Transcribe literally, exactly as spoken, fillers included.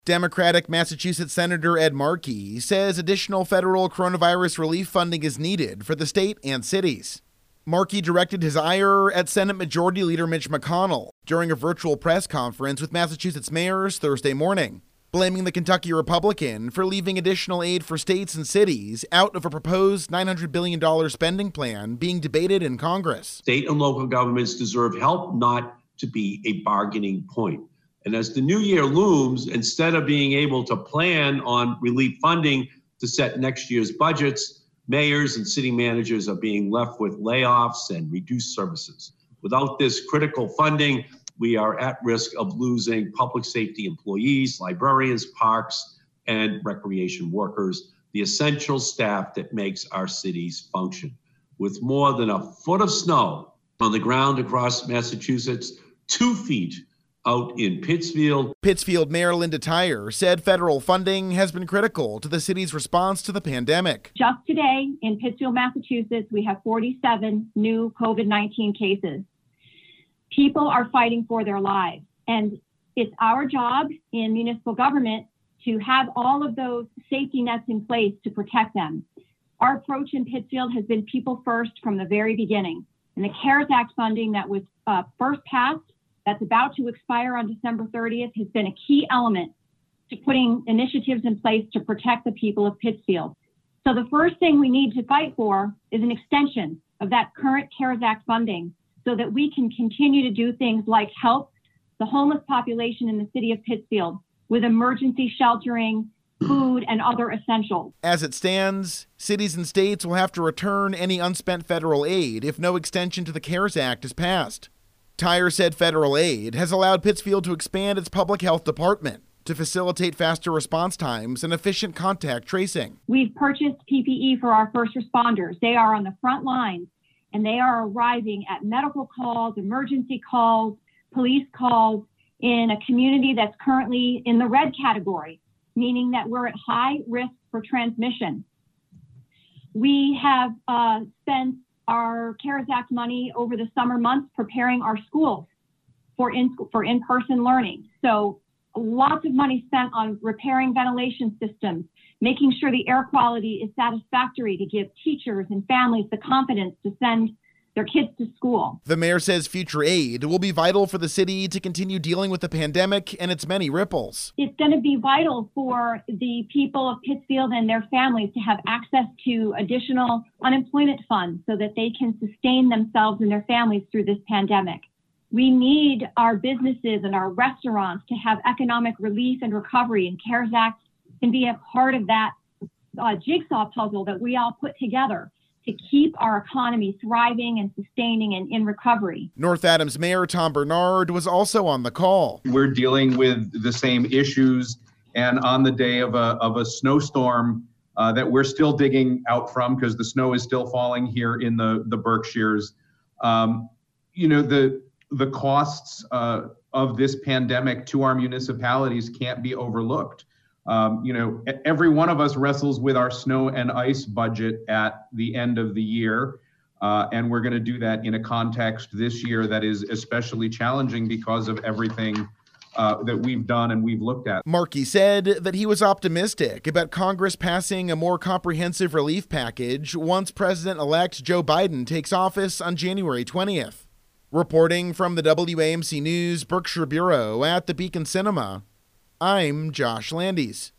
Democratic Massachusetts Senator Ed Markey says additional federal coronavirus relief funding is needed for the state and cities. Markey directed his ire at Senate Majority Leader Mitch McConnell during a virtual press conference with Massachusetts mayors Thursday morning, blaming the Kentucky Republican for leaving additional aid for states and cities out of a proposed nine hundred billion dollars spending plan being debated in Congress. State and local governments deserve help, not to be a bargaining point. And as the new year looms, instead of being able to plan on relief funding to set next year's budgets, mayors and city managers are being left with layoffs and reduced services. Without this critical funding, we are at risk of losing public safety employees, librarians, parks, and recreation workers, the essential staff that makes our cities function. With more than a foot of snow on the ground across Massachusetts, two feet out in Pittsfield. Pittsfield Mayor Linda Tyre said federal funding has been critical to the city's response to the pandemic. Just today in Pittsfield, Massachusetts, we have forty-seven new COVID nineteen cases. People are fighting for their lives, and it's our job in municipal government to have all of those safety nets in place to protect them. Our approach in Pittsfield has been people first from the very beginning. And the CARES Act funding that was uh, first passed, that's about to expire on December thirtieth, has been a key element to putting initiatives in place to protect the people of Pittsfield. So the first thing we need to fight for is an extension of that current CARES Act funding so that we can continue to do things like help the homeless population in the city of Pittsfield with emergency sheltering, food, and other essentials. As it stands, cities and states will have to return any unspent federal aid if no extension to the CARES Act is passed. Tyre said federal aid has allowed Pittsfield to expand its public health department to facilitate faster response times and efficient contact tracing. We've purchased P P E for our first responders. They are on the front lines, and they are arriving at medical calls, emergency calls, police calls in a community that's currently in the red category, meaning that we're at high risk for transmission. We have uh, spent our CARES Act money over the summer months preparing our schools for in, for in-person learning. So lots of money spent on repairing ventilation systems, making sure the air quality is satisfactory to give teachers and families the confidence to send their kids to school. The mayor says future aid will be vital for the city to continue dealing with the pandemic and its many ripples. It's going to be vital for the people of Pittsfield and their families to have access to additional unemployment funds so that they can sustain themselves and their families through this pandemic. We need our businesses and our restaurants to have economic relief and recovery, and CARES Act can be a part of that uh, jigsaw puzzle that we all put together to keep our economy thriving and sustaining and in recovery. North Adams Mayor Tom Bernard was also on the call. We're dealing with the same issues, and on the day of a of a snowstorm uh, that we're still digging out from because the snow is still falling here in the, the Berkshires, um, you know, the the costs uh, of this pandemic to our municipalities can't be overlooked. Um, you know, every one of us wrestles with our snow and ice budget at the end of the year. Uh, and we're going to do that in a context this year that is especially challenging because of everything uh, that we've done and we've looked at. Markey said that he was optimistic about Congress passing a more comprehensive relief package once President-elect Joe Biden takes office on January twentieth. Reporting from the W A M C News Berkshire Bureau at the Beacon Cinema, I'm Josh Landis.